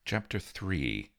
Chapter 3.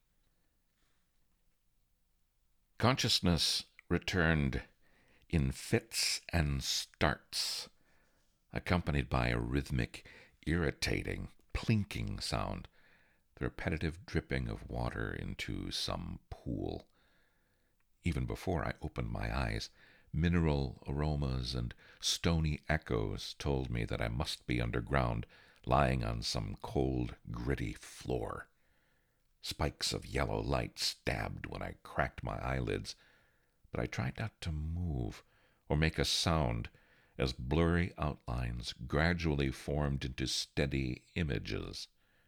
Consciousness returned in fits and starts, accompanied by a rhythmic, irritating, plinking sound, the repetitive dripping of water into some pool. Even before I opened my eyes, mineral aromas and stony echoes told me that I must be underground, lying on some cold, gritty floor. Spikes of yellow light stabbed when I cracked my eyelids, but I tried not to move or make a sound as blurry outlines gradually formed into steady images.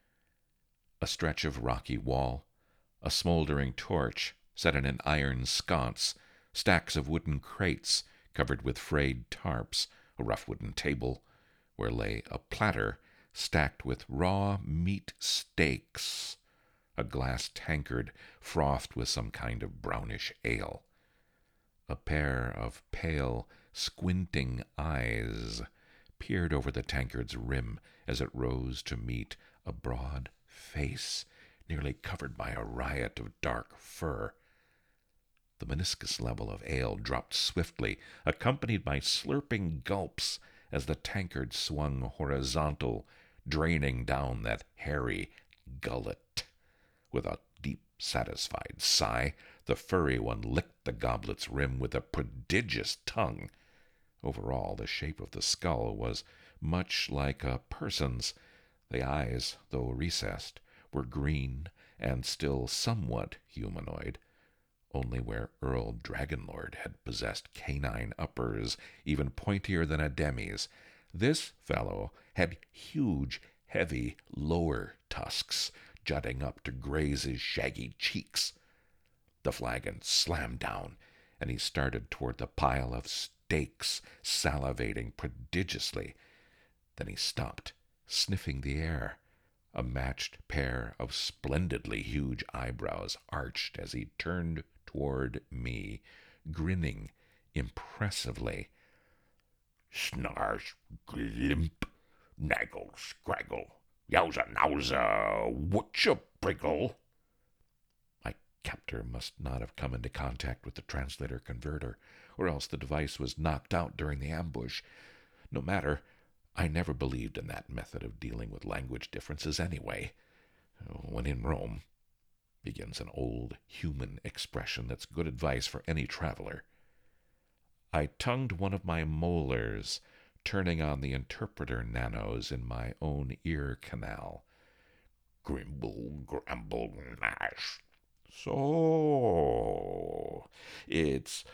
A stretch of rocky wall, a smoldering torch set in an iron sconce, stacks of wooden crates covered with frayed tarps, a rough wooden table where lay a platter stacked with raw meat steaks, a glass tankard frothed with some kind of brownish ale. A pair of pale, squinting eyes peered over the tankard's rim as it rose to meet a broad face nearly covered by a riot of dark fur. The meniscus level of ale dropped swiftly, accompanied by slurping gulps as the tankard swung horizontal, draining down that hairy gullet. With a deep, satisfied sigh, the furry one licked the goblet's rim with a prodigious tongue. Overall, the shape of the skull was much like a person's. The eyes, though recessed, were green and still somewhat humanoid. Only where Earl Dragonlord had possessed canine uppers even pointier than a demi's, this fellow had huge, heavy lower tusks jutting up to graze his shaggy cheeks. The flagon slammed down, and he started toward the pile of steaks, salivating prodigiously. Then he stopped, sniffing the air. A matched pair of splendidly huge eyebrows arched as he turned toward me, grinning impressively. Snarsh, glimp, naggle, scraggle, yowza, nowza, whatcha, priggle. My captor must not have come into contact with the translator-converter, or else the device was knocked out during the ambush. No matter, I never believed in that method of dealing with language differences anyway. When in Rome, begins an old human expression that's good advice for any traveler. I tongued one of my molars, turning on the interpreter nanos in my own ear canal. Grimble, gramble, mash. So, it's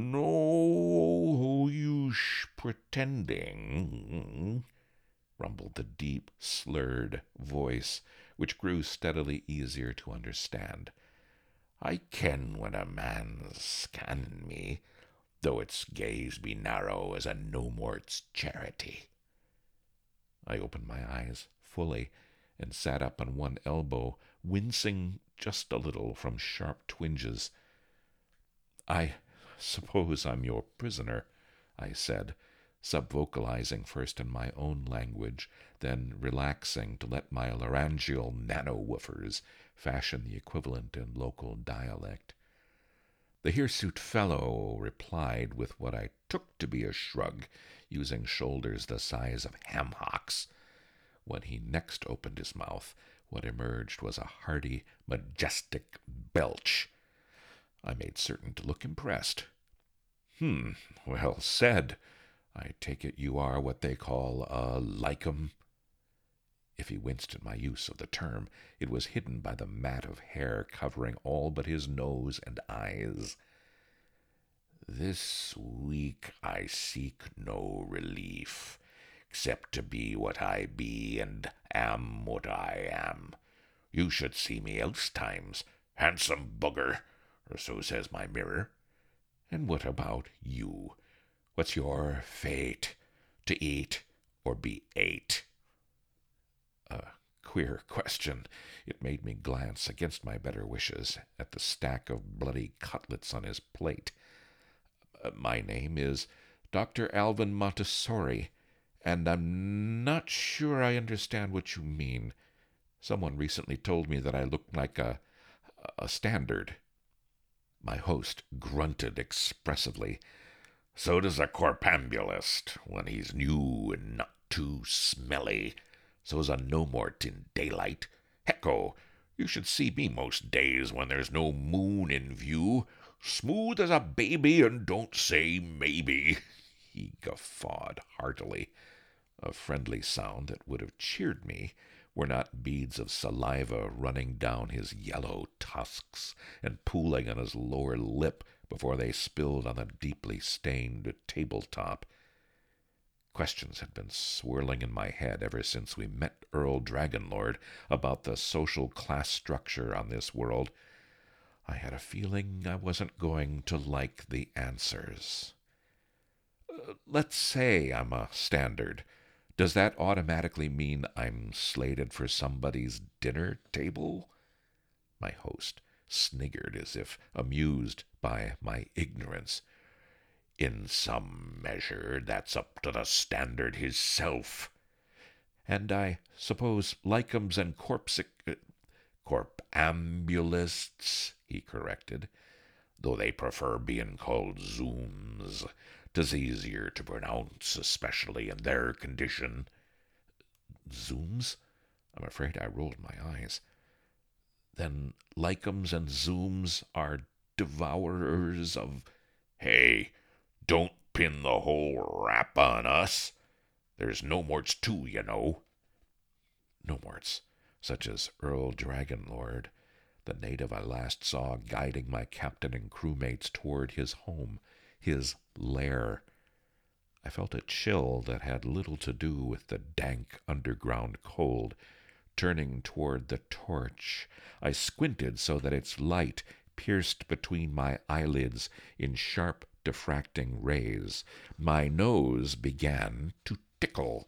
no use pretending, rumbled the deep, slurred voice, which grew steadily easier to understand. I ken when a man's scanning me, though its gaze be narrow as a no-mort's charity. I opened my eyes fully and sat up on one elbow, wincing just a little from sharp twinges. "I suppose I'm your prisoner," I said, subvocalizing first in my own language, then relaxing to let my laryngeal nano-woofers fashion the equivalent in local dialect. The hirsute fellow replied with what I took to be a shrug, using shoulders the size of ham-hocks. When he next opened his mouth, what emerged was a hearty, majestic belch. I made certain to look impressed. Well said. I take it you are what they call a likem." If he winced at my use of the term, it was hidden by the mat of hair covering all but his nose and eyes. "This week I seek no relief, except to be what I be and am what I am. You should see me else times, handsome bugger, or so says my mirror. And what about you? What's your fate? To eat or be ate?" A queer question. It made me glance, against my better wishes, at the stack of bloody cutlets on his plate. "My name is Dr. Alvin Montessori, and I'm not sure I understand what you mean." Someone recently told me that I looked like a standard. My host grunted expressively. So does a corpambulist when he's new and not too smelly. So's a no-mort in daylight. Hecko, you should see me most days when there's no moon in view. Smooth as a baby and don't say maybe. He guffawed heartily, a friendly sound that would have cheered me were not beads of saliva running down his yellow tusks and pooling on his lower lip before they spilled on the deeply stained tabletop. Questions had been swirling in my head ever since we met Earl Dragonlord about the social class structure on this world. I had a feeling I wasn't going to like the answers. Let's say I'm a standard. Does that automatically mean I'm slated for somebody's dinner table? My host sniggered as if amused by my ignorance. In some measure, that's up to the standard hisself. And I suppose Lycums and Corpambulists, he corrected, though they prefer being called zooms. 'Tis easier to pronounce, especially in their condition. Zooms? I'm afraid I rolled my eyes. Then Lycums and Zooms are devourers of... Hey, don't pin the whole rap on us. There's no-morts too, you know. No-morts, such as Earl Dragonlord, the native I last saw guiding my captain and crewmates toward his home, his lair. I felt a chill that had little to do with the dank underground cold. Turning toward the torch, I squinted so that its light pierced between my eyelids in sharp diffracting rays. My nose began to tickle.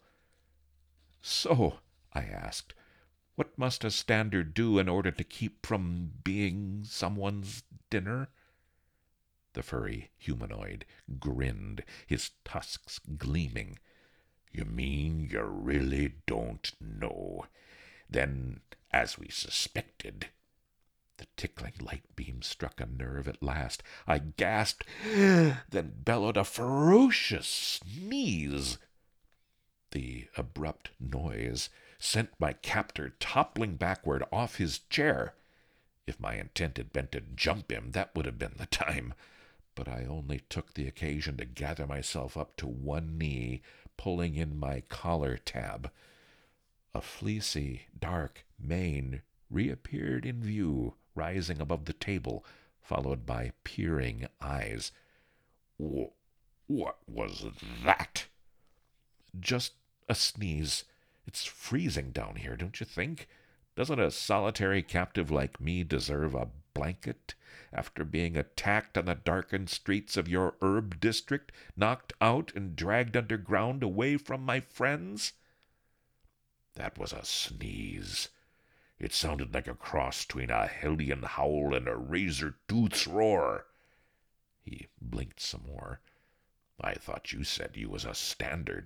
So, I asked, what must a standard do in order to keep from being someone's dinner? The furry humanoid grinned, his tusks gleaming. You mean you really don't know? Then, as we suspected... The tickling light beam struck a nerve at last. I gasped, then bellowed a ferocious sneeze. The abrupt noise sent my captor toppling backward off his chair. If my intent had been to jump him, that would have been the time. But I only took the occasion to gather myself up to one knee, pulling in my collar tab. A fleecy, dark mane reappeared in view, rising above the table, followed by peering eyes. What was that? Just a sneeze. It's freezing down here, don't you think? Doesn't a solitary captive like me deserve a blanket after being attacked on the darkened streets of your herb district, knocked out and dragged underground away from my friends? That was a sneeze. It sounded like a cross between a hellion howl and a razor-tooth's roar. He blinked some more. I thought you said you was a standard.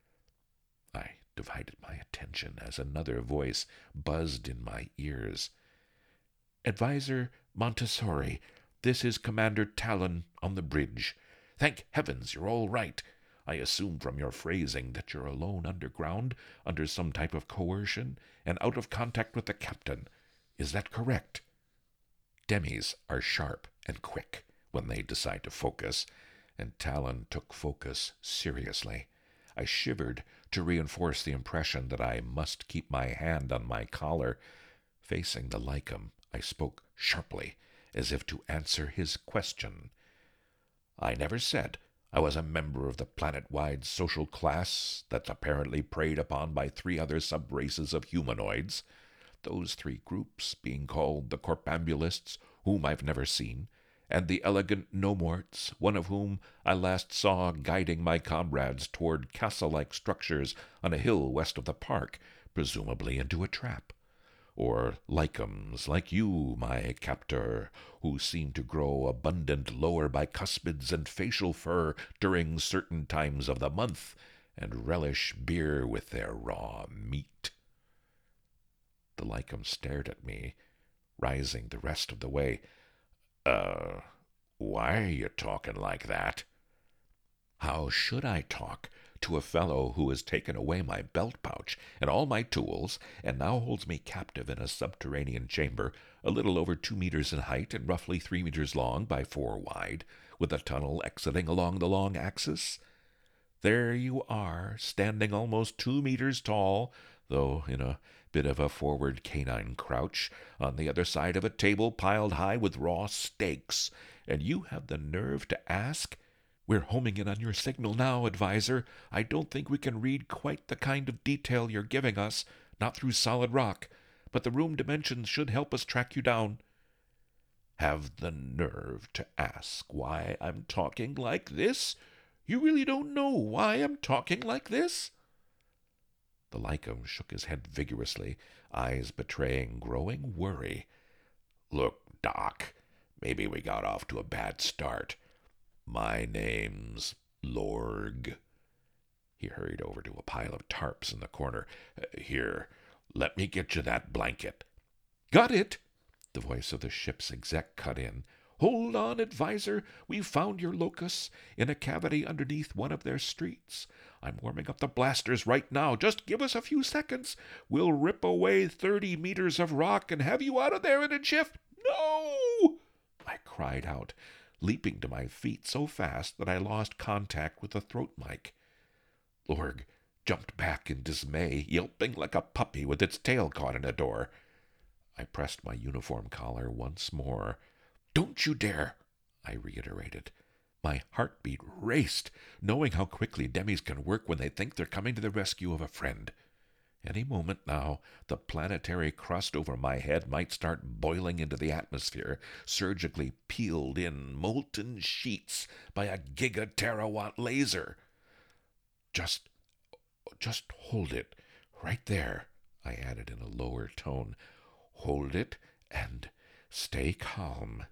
I divided my attention as another voice buzzed in my ears. Advisor Montessori, this is Commander Talon on the bridge. Thank heavens you're all right. I assume from your phrasing that you're alone underground, under some type of coercion, and out of contact with the captain. Is that correct? Demis are sharp and quick when they decide to focus, and Talon took focus seriously. I shivered to reinforce the impression that I must keep my hand on my collar. Facing the Lycum, I spoke sharply, as if to answer his question. I never said I was a member of the planet-wide social class that's apparently preyed upon by 3 other sub-races of humanoids, those 3 groups being called the Corpambulists, whom I've never seen, and the elegant No-morts, one of whom I last saw guiding my comrades toward castle-like structures on a hill west of the park, presumably into a trap. Or Lycums, like you, my captor, who seem to grow abundant lower bicuspids and facial fur during certain times of the month, and relish beer with their raw meat. The Lycum stared at me, rising the rest of the way. Why are you talking like that? How should I talk to a fellow who has taken away my belt pouch and all my tools, and now holds me captive in a subterranean chamber a little over 2 meters in height and roughly 3 meters long by 4 wide, with a tunnel exiting along the long axis? There you are, standing almost 2 meters tall, though in a bit of a forward canine crouch, on the other side of a table piled high with raw steaks, and you have the nerve to ask, "We're homing in on your signal now, advisor. I don't think we can read quite the kind of detail you're giving us, not through solid rock, but the room dimensions should help us track you down." Have the nerve to ask why I'm talking like this? You really don't know why I'm talking like this? The Lycum shook his head vigorously, eyes betraying growing worry. Look, Doc, maybe we got off to a bad start. My name's Lorg. He hurried over to a pile of tarps in the corner. Here, let me get you that blanket. Got it! The voice of the ship's exec cut in. Hold on, advisor. We've found your locus in a cavity underneath one of their streets. I'm warming up the blasters right now. Just give us a few seconds. We'll rip away 30 meters of rock and have you out of there in a jiff. No! I cried out, leaping to my feet so fast that I lost contact with the throat mic. Lorg jumped back in dismay, yelping like a puppy with its tail caught in a door. I pressed my uniform collar once more. "Don't you dare!" I reiterated. My heartbeat raced, knowing how quickly demis can work when they think they're coming to the rescue of a friend. Any moment now, the planetary crust over my head might start boiling into the atmosphere, surgically peeled in molten sheets by a giga-terawatt laser. Just hold it, right there," I added in a lower tone. "Hold it and stay calm."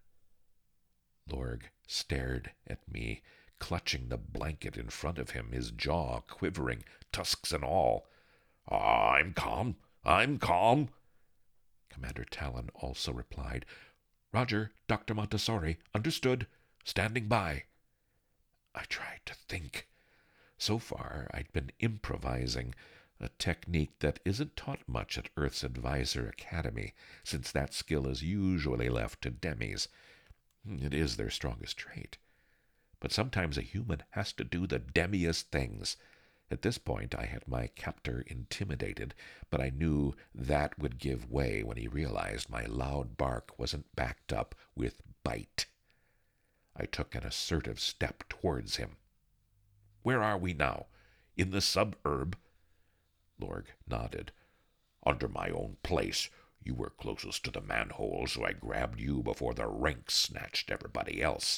Lorg stared at me, clutching the blanket in front of him, his jaw quivering, tusks and all. I'm calm. I'm calm." Commander Talon also replied. "Roger, Dr. Montessori. Understood. Standing by." I tried to think. So far, I'd been improvising, a technique that isn't taught much at Earth's Advisor Academy, since that skill is usually left to demis. It is their strongest trait. But sometimes a human has to do the demiest things. At this point, I had my captor intimidated, but I knew that would give way when he realized my loud bark wasn't backed up with bite. I took an assertive step towards him. "Where are we now? In the suburb?" Lorg nodded. "Under my own place. You were closest to the manhole, so I grabbed you before the ranks snatched everybody else."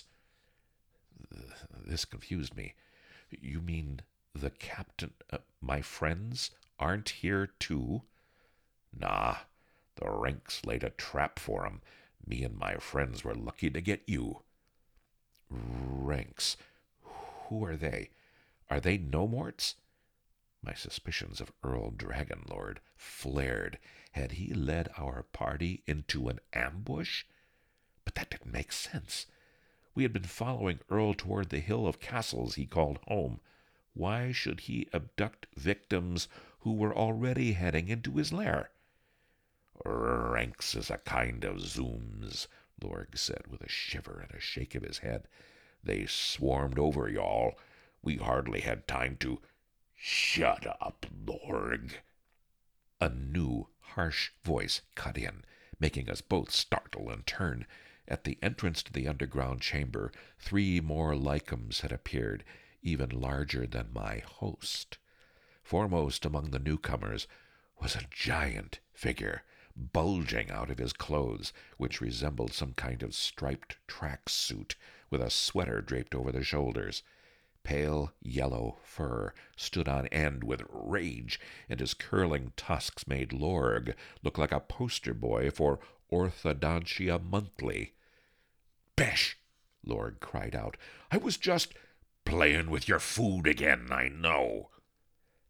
This confused me. "You mean the captain, my friends, aren't here too?" "Nah, the ranks laid a trap for 'em. Me and my friends were lucky to get you." "Ranks? Who are they? Are they no-morts?" My suspicions of Earl Dragonlord flared. Had he led our party into an ambush? But that didn't make sense. We had been following Earl toward the hill of castles he called home. Why should he abduct victims who were already heading into his lair? "Ranks is a kind of Zooms," Lorg said with a shiver and a shake of his head. "They swarmed over y'all. We hardly had time to—" "Shut up, Lorg." A new, harsh voice cut in, making us both startle and turn. At the entrance to the underground chamber, 3 more Lycums had appeared, even larger than my host. Foremost among the newcomers was a giant figure, bulging out of his clothes, which resembled some kind of striped track suit, with a sweater draped over the shoulders. Pale yellow fur stood on end with rage, and his curling tusks made Lorg look like a poster boy for Orthodontia Monthly. "Besh!" Lorg cried out. "I was just—" "Playing with your food again, I know."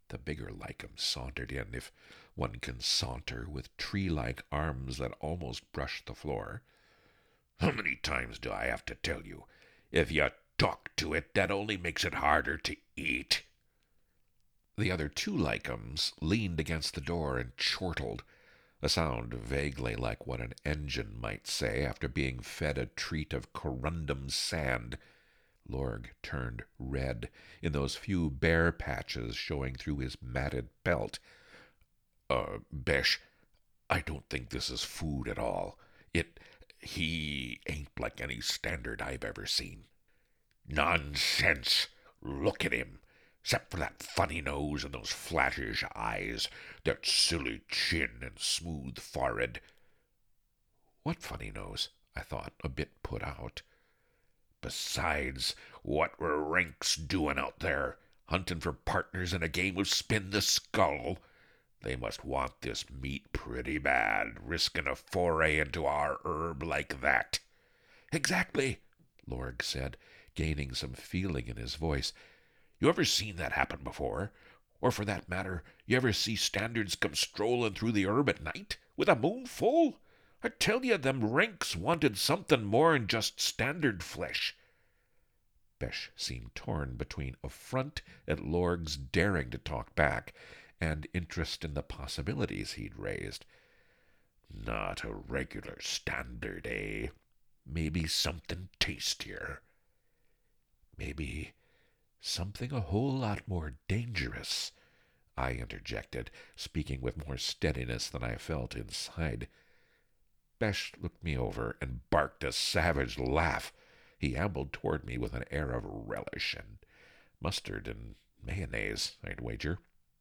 The bigger lichen sauntered in, if one can saunter, with tree-like arms that almost brushed the floor. How many times do I have to tell you? If you talk to it, that only makes it harder to eat. The other two lichens leaned against the door and chortled, a sound vaguely like what an engine might say after being fed a treat of corundum sand. Lorg turned red in those few bare patches showing through his matted pelt. Besh, I don't think this is food at all. He ain't like any standard I've ever seen." "Nonsense! Look at him. Except for that funny nose and those flattish eyes, that silly chin and smooth forehead." "What funny nose?" I thought, a bit put out. "Besides, what were Ranks doing out there? Hunting for partners in a game of spin the skull? They must want this meat pretty bad, risking a foray into our herb like that." "Exactly," Lorg said, gaining some feeling in his voice. "You ever seen that happen before? Or for that matter, you ever see standards come strolling through the herb at night, with a moon full? I tell you, them Ranks wanted something more'n just standard flesh." Besh seemed torn between affront at Lorg's daring to talk back and interest in the possibilities he'd raised. "Not a regular standard, eh? Maybe something tastier." "Maybe something a whole lot more dangerous," I interjected, speaking with more steadiness than I felt inside. Besh looked me over and barked a savage laugh. He ambled toward me with an air of relish and mustard and mayonnaise, I'd wager.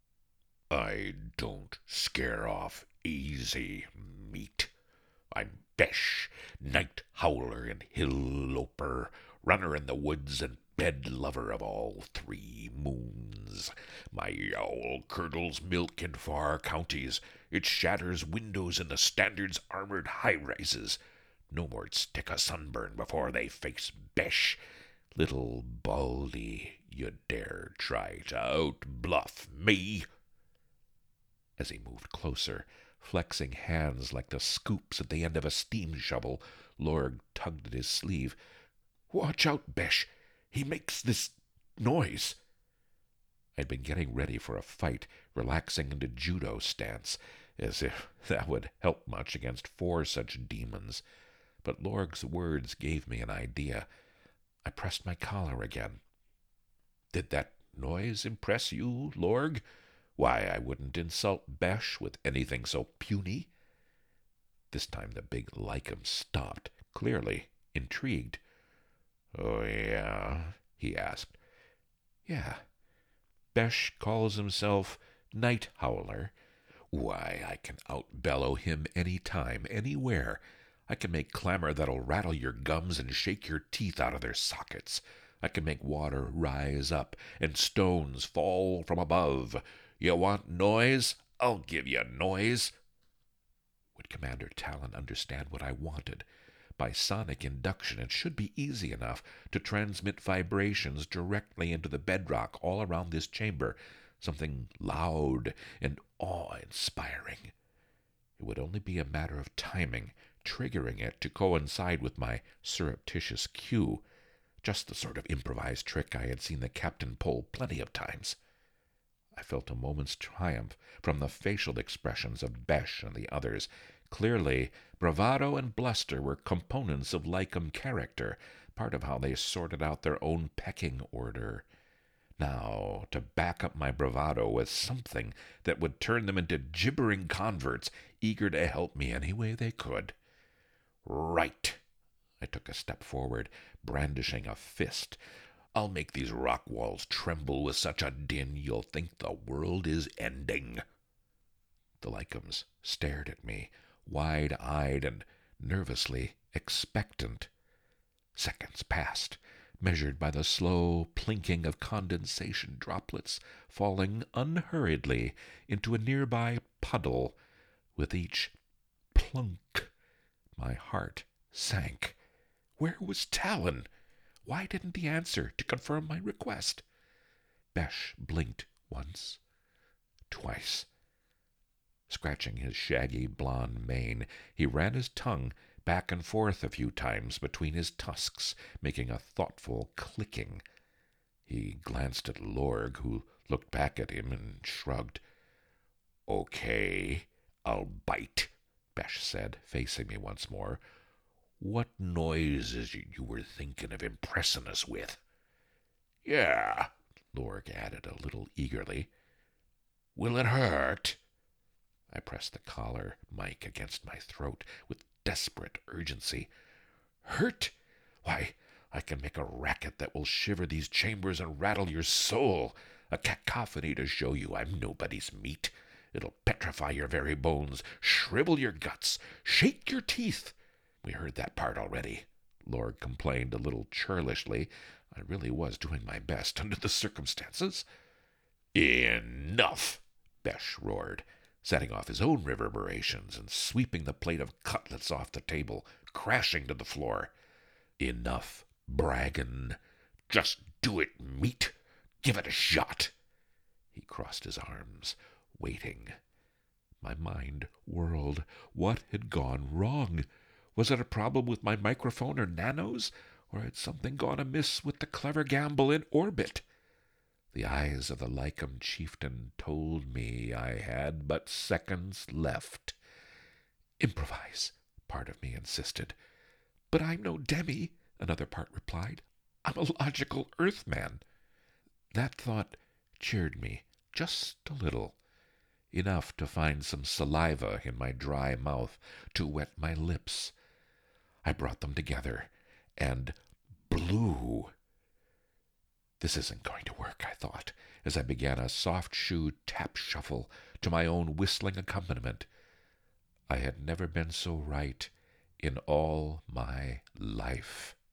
"I don't scare off easy, meat. I'm Besh, night howler and hill loper, runner in the woods and bed lover of all 3 moons. My yowl curdles milk in far counties. It shatters windows in the Standard's armored high-rises. No more'd stick a sunburn before they face Besh. Little Baldy, you dare try to out-bluff me?" As he moved closer, flexing hands like the scoops at the end of a steam shovel, Lorg tugged at his sleeve. "Watch out, Besh! He makes this noise." I'd been getting ready for a fight, relaxing into judo stance, as if that would help much against 4 such demons. But Lorg's words gave me an idea. I pressed my collar again. "Did that noise impress you, Lorg? Why, I wouldn't insult Besh with anything so puny." This time the big lichen stopped, clearly intrigued. "Oh, yeah?" he asked. "Yeah. Besh calls himself Night Howler. Why, I can out-bellow him any time, anywhere. I can make clamor that'll rattle your gums and shake your teeth out of their sockets. I can make water rise up and stones fall from above. You want noise? I'll give you noise." Would Commander Talon understand what I wanted? By sonic induction, it should be easy enough to transmit vibrations directly into the bedrock all around this chamber, something loud and awe-inspiring. It would only be a matter of timing, triggering it to coincide with my surreptitious cue, just the sort of improvised trick I had seen the captain pull plenty of times. I felt a moment's triumph from the facial expressions of Besh and the others. Clearly, bravado and bluster were components of lichen character, part of how they sorted out their own pecking order. Now, to back up my bravado with something that would turn them into gibbering converts, eager to help me any way they could. "Right." I took a step forward, brandishing a fist. "I'll make these rock walls tremble with such a din you'll think the world is ending." The lichens stared at me, wide-eyed and nervously expectant. Seconds passed, measured by the slow plinking of condensation droplets falling unhurriedly into a nearby puddle. With each plunk, my heart sank. Where was Talon? Why didn't he answer to confirm my request? Besh blinked once, twice. Scratching his shaggy blond mane, he ran his tongue back and forth a few times between his tusks, making a thoughtful clicking. He glanced at Lorg, who looked back at him and shrugged. "Okay, I'll bite," Besh said, facing me once more. "What noise is you were thinking of impressing us with?" "Yeah," Lorg added a little eagerly. "Will it hurt?" I pressed the collar mic against my throat with desperate urgency. "Hurt? Why, I can make a racket that will shiver these chambers and rattle your soul. A cacophony to show you I'm nobody's meat. It'll petrify your very bones, shrivel your guts, shake your teeth." "We heard that part already," Lorg complained a little churlishly. I really was doing my best under the circumstances. "Enough!" Besh roared, setting off his own reverberations and sweeping the plate of cutlets off the table, crashing to the floor. "Enough bragging. Just do it, meat. Give it a shot." He crossed his arms, waiting. My mind whirled. What had gone wrong? Was it a problem with my microphone or nanos? Or had something gone amiss with the clever gamble in orbit? The eyes of the Lycum chieftain told me I had but seconds left. "Improvise," part of me insisted. "But I'm no demi," another part replied. "I'm a logical earthman." That thought cheered me just a little, enough to find some saliva in my dry mouth to wet my lips. I brought them together and blew. This isn't going to work, I thought, as I began a soft shoe tap shuffle to my own whistling accompaniment. I had never been so right in all my life.